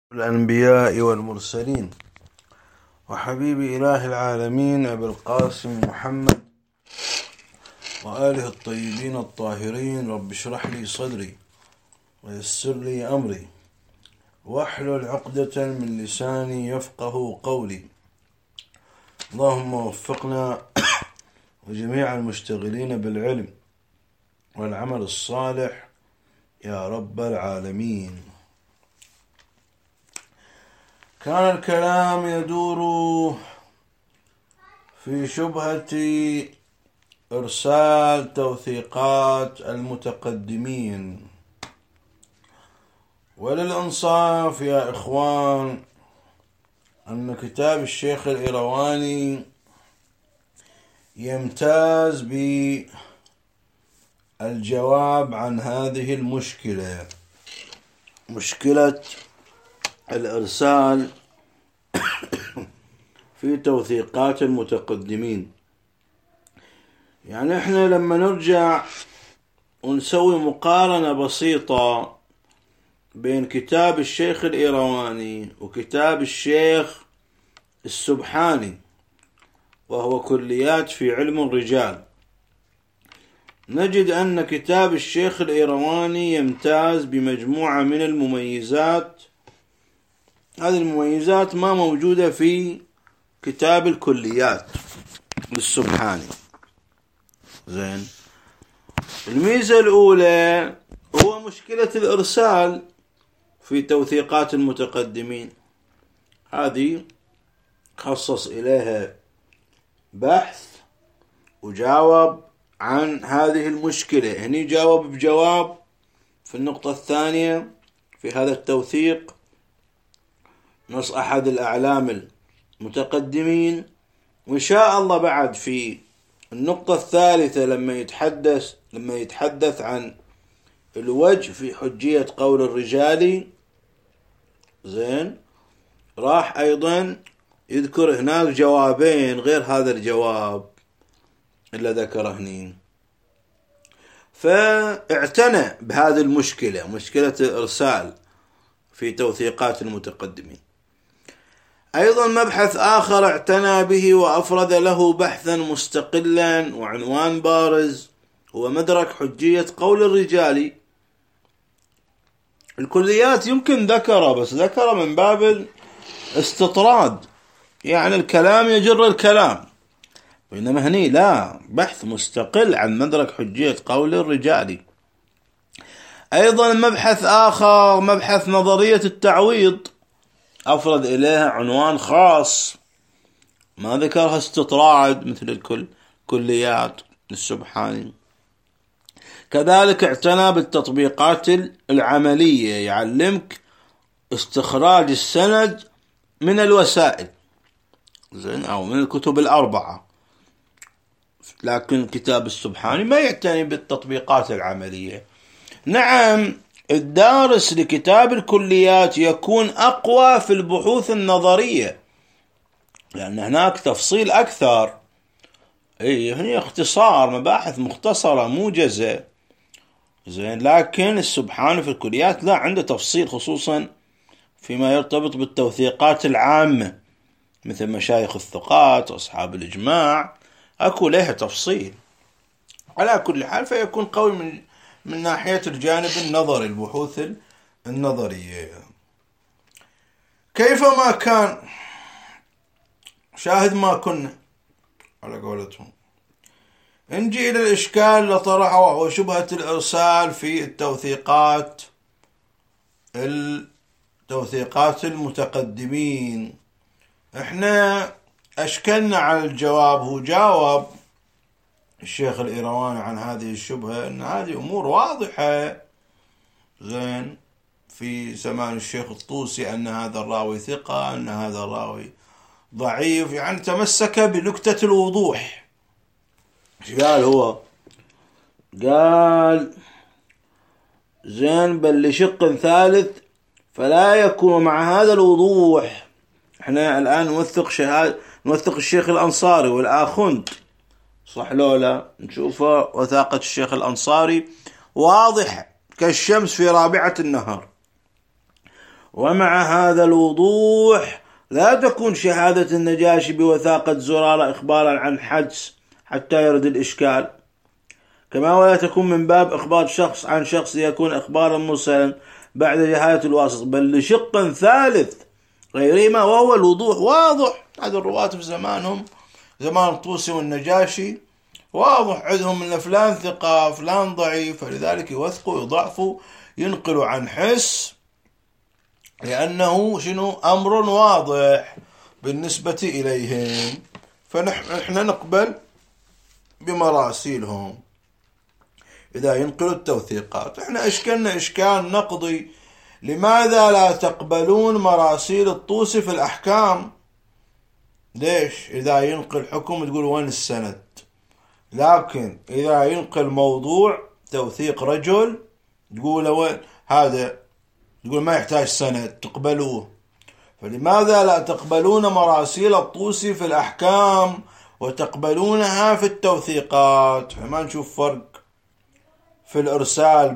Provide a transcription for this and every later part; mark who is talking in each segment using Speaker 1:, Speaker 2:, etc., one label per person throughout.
Speaker 1: الأنبياء والمرسلين وحبيب إله العالمين أبي القاسم محمد وآله الطيبين الطاهرين. رب اشرح لي صدري ويسر لي أمري واحلل عقدة من لساني يفقه قولي. اللهم وفقنا وجميع المشتغلين بالعلم والعمل الصالح يا رب العالمين. كان الكلام يدور في شبهة إرسال توثيقات المتقدمين، وللإنصاف يا إخوان أن كتاب الشيخ الإيرواني يمتاز بالجواب عن هذه المشكلة، مشكلة الإرسال في توثيقات المتقدمين. يعني احنا لما نرجع ونسوي مقارنة بسيطة بين كتاب الشيخ الإيرواني وكتاب الشيخ السبحاني وهو كليات في علم الرجال، نجد أن كتاب الشيخ الإيرواني يمتاز بمجموعة من المميزات. هذه المميزات ما موجودة في كتاب الكليات للسبحاني. زين، الميزة الأولى هو مشكلة الإرسال في توثيقات المتقدمين. هذه خصص إليها بحث وجاوب عن هذه المشكلة. هني جاوب بجواب في النقطة الثانية في هذا التوثيق نص أحد الأعلام المتقدمين، وإن شاء الله بعد في النقطة الثالثة لما يتحدث عن الوجه في حجية قول الرجال، زين، راح أيضا يذكر هناك جوابين غير هذا الجواب اللي ذكره هني. فاعتنى بهذه المشكلة، مشكلة الإرسال في توثيقات المتقدمين. أيضا مبحث آخر اعتنى به وأفرد له بحثا مستقلا وعنوان بارز هو مدرك حجية قول الرجال. الكليات يمكن ذكره، بس ذكره من باب الاستطراد، يعني الكلام يجر الكلام، بينما هني لا، بحث مستقل عن مدرك حجية قول الرجال. أيضا مبحث آخر مبحث نظرية التعويض، أفرد إليها عنوان خاص، ما ذكرها استطراد مثل الكليات للسبحاني. كذلك اعتنى بالتطبيقات العملية، يعلمك استخراج السند من الوسائل، زين، أو من الكتب الأربعة. لكن كتاب السبحاني ما يعتني بالتطبيقات العملية. نعم، الدارس لكتاب الكليات يكون أقوى في البحوث النظرية، لأن هناك تفصيل أكثر. هنا اختصار، مباحث مختصرة موجزة، زين. لكن السبحاني في الكليات لا، عنده تفصيل، خصوصا فيما يرتبط بالتوثيقات العامة مثل مشايخ الثقات وأصحاب الإجماع، أكو لها تفصيل. على كل حال فيكون قوي من ناحية الجانب النظري، البحوث النظرية. كيفما كان، شاهد ما كنا على قولتهم. نجي إلى الإشكال اللي طرحه وهو شبهة الإرسال في التوثيقات المتقدمين. احنا أشكلنا على الجواب. هو جاوب الشيخ الإيرواني عن هذه الشبهة أن هذه أمور واضحة، زين، في زمان الشيخ الطوسي أن هذا الراوي ثقة، أن هذا الراوي ضعيف، يعني تمسك بنكتة الوضوح. قال هو؟ قال زين، بل لشق ثالث فلا يكون مع هذا الوضوح. احنا الآن نوثق الشيخ الأنصاري والآخوند، صح لولا؟ نشوفه وثاقة الشيخ الأنصاري واضح كالشمس في رابعة النهار. ومع هذا الوضوح لا تكون شهادة النجاشي بوثاقة زرارة إخبارا عن حدس حتى يرد الإشكال، كما ولا تكون من باب إخبار شخص عن شخص ليكون إخبارا مرسلا بعد جهالة الواسط، بل لشق ثالث غيرهما وهو الوضوح. واضح هذا الرواة في زمانهم، زمان الطوسي والنجاشي، واضح عندهم ان فلان ثقة فلان ضعيف، فلذلك يوثقوا يضعفوا ينقلوا عن حس، لأنه أمر واضح بالنسبة إليهم، فنحن نقبل بمراسيلهم إذا ينقلوا التوثيقات. احنا اشكلنا إشكال نقضي، لماذا لا تقبلون مراسيل الطوسي في الأحكام؟ ليش إذا ينقل حكم تقول وين السند، لكن إذا ينقل موضوع توثيق رجل تقول وين هذا، تقول ما يحتاج سند تقبلوه. فلماذا لا تقبلون مراسيل الطوسي في الأحكام وتقبلونها في التوثيقات؟ ما نشوف فرق في الإرسال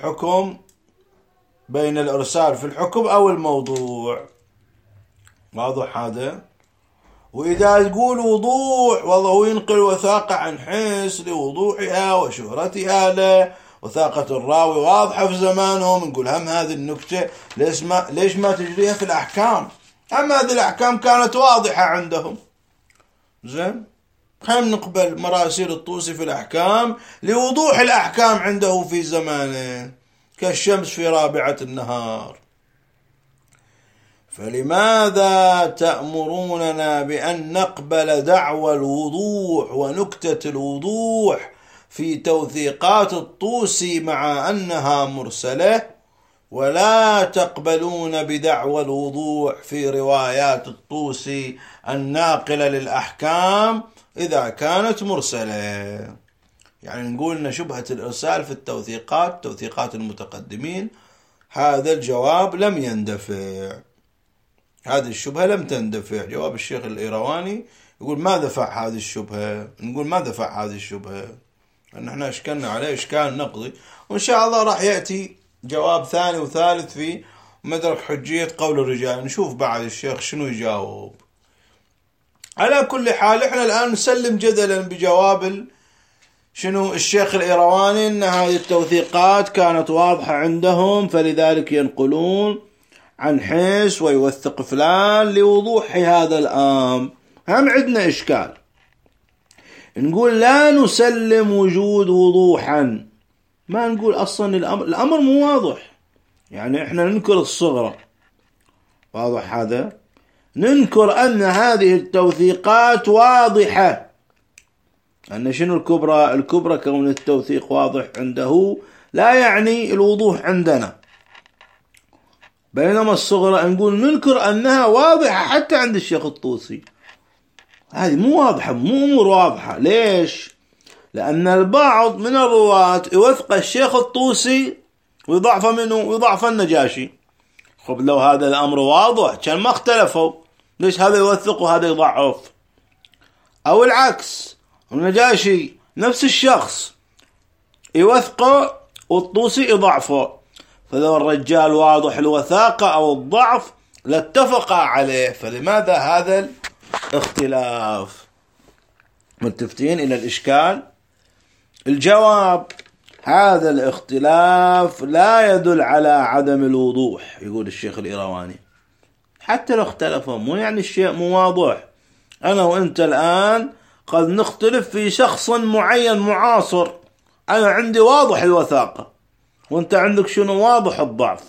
Speaker 1: بين الإرسال في الحكم أو الموضوع. واضح هذا؟ وإذا تقول وضوح، والله هو ينقل وثاقة عن حس لوضوحها وشهرتها له، وثاقة الراوي واضحة في زمانهم، نقول هم هذه النكتة ليش ما تجريها في الأحكام؟ هم هذه الأحكام كانت واضحة عندهم. زين، هم نقبل مراسيل الطوسي في الأحكام لوضوح الأحكام عنده في زمانه كالشمس في رابعة النهار. فلماذا تأمروننا بأن نقبل دعوى الوضوح ونكتة الوضوح في توثيقات الطوسي مع أنها مرسلة، ولا تقبلون بدعوى الوضوح في روايات الطوسي الناقلة للأحكام إذا كانت مرسلة؟ يعني نقول أن شبهة الإرسال في التوثيقات، توثيقات المتقدمين، هذا الجواب لم يندفع، هذه الشبهة لم تندفع. جواب الشيخ الإيرواني يقول ما دفع هذه الشبهة، نقول ما دفع هذه الشبهة، أن احنا اشكلنا عليه إشكال نقضي، وإن شاء الله راح يأتي جواب ثاني وثالث في مدرك حجية قول الرجال، نشوف بعد الشيخ شنو يجاوب. على كل حال احنا الآن نسلم جدلا بجواب شنو الشيخ الإيرواني، أن هذه التوثيقات كانت واضحة عندهم فلذلك ينقلون عن حس ويوثق فلان لوضوح هذا الأمر. هم عندنا إشكال، نقول لا نسلم وجود وضوحا، ما نقول أصلا الأمر مو واضح، يعني إحنا ننكر الصغرى، واضح هذا، ننكر أن هذه التوثيقات واضحة، أن شنو الكبرى كون التوثيق واضح عنده لا يعني الوضوح عندنا، بينما الصغرى نقول ننكر أنها واضحة حتى عند الشيخ الطوسي. هذه مو واضحة، مو أمور واضحة. ليش؟ لأن البعض من الرواة يوثق الشيخ الطوسي ويضعف منه ويضعف النجاشي. خب لو هذا الأمر واضح كان ما اختلفوا، ليش هذا يوثق وهذا يضعف؟ أو العكس، النجاشي نفس الشخص يوثقه والطوسي يضعفه، فلو الرجال واضح الوثاقة أو الضعف لاتفقا عليه، فلماذا هذا الاختلاف؟ متفتين إلى الإشكال؟ الجواب: هذا الاختلاف لا يدل على عدم الوضوح، يقول الشيخ الإيرواني، حتى لو اختلفوا مو يعني الشيء مو واضح. أنا وأنت الآن قد نختلف في شخص معين معاصر، أنا عندي واضح الوثاقة وأنت عندك شنو واضح الضعف،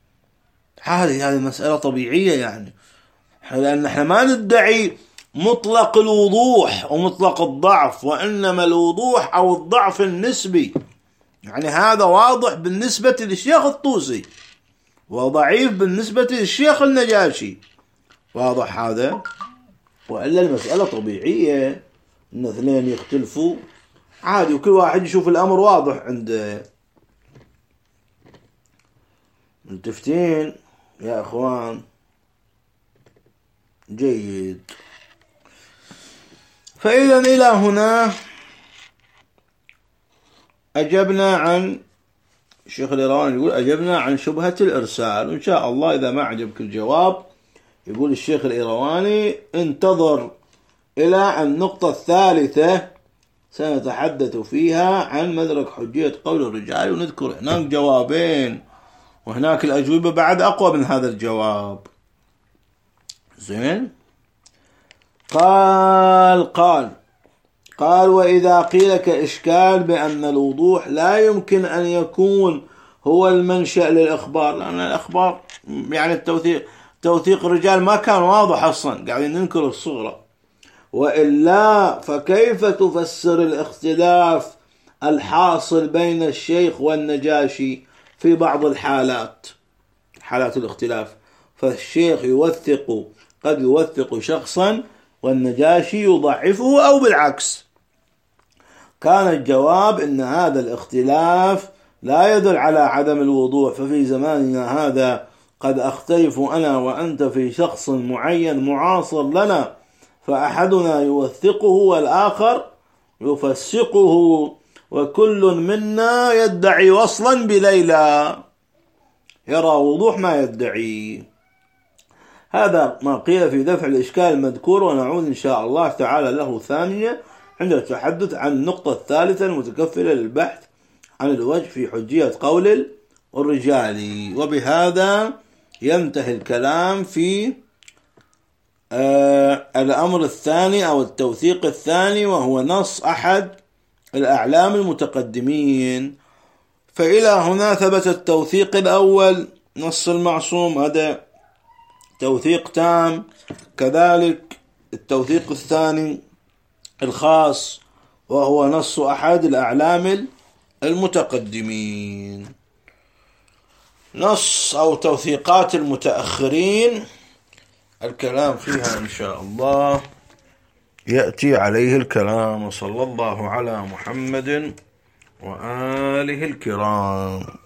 Speaker 1: هذه مسألة طبيعية يعني، لأن احنا ما ندعي مطلق الوضوح ومطلق الضعف، وإنما الوضوح أو الضعف النسبي، يعني هذا واضح بالنسبة للشيخ الطوسي وضعيف بالنسبة للشيخ النجاشي، واضح هذا؟ وإلا المسألة طبيعية إن اثنين يختلفوا عادي، وكل واحد يشوف الأمر واضح عنده. متفتين يا أخوان؟ جيد. فإذا إلى هنا أجبنا عن الشيخ الإيرواني يقول أجبنا عن شبهة الإرسال. وإن شاء الله إذا ما عجبك الجواب يقول الشيخ الإيرواني انتظر إلى النقطة الثالثة سنتحدث فيها عن مدرك حجية قول الرجال، ونذكر هناك جوابين وهناك الأجوبة بعد أقوى من هذا الجواب. زين. قال وإذا قيل لك إشكال بأن الوضوح لا يمكن أن يكون هو المنشأ للإخبار، لأن الإخبار يعني توثيق الرجال ما كان واضح أصلا، قاعدين ننكر الصغرى، وإلا فكيف تفسر الاختلاف الحاصل بين الشيخ والنجاشي في بعض الحالات، حالات الاختلاف، فالشيخ قد يوثق شخصا والنجاشي يضعفه أو بالعكس. كان الجواب إن هذا الاختلاف لا يدل على عدم الوضوح، ففي زماننا هذا قد أختلف أنا وأنت في شخص معين معاصر لنا، فأحدنا يوثقه والآخر يفسقه، وكل منا يدعي وصلا بليلى، يرى وضوح ما يدعي. هذا ما قيل في دفع الإشكال المذكور، ونعود إن شاء الله تعالى له ثانية عند التحدث عن النقطة الثالثة المتكفلة للبحث عن الوجه في حجية قول الرجال. وبهذا ينتهي الكلام في الأمر الثاني أو التوثيق الثاني، وهو نص أحد الأعلام المتقدمين. فإلى هنا ثبت التوثيق الأول نص المعصوم، هذا توثيق تام. كذلك التوثيق الثاني الخاص وهو نص أحد الأعلام المتقدمين. نص أو توثيقات المتأخرين الكلام فيها إن شاء الله يأتي عليه الكلام. وصلى الله على محمد وآله الكرام.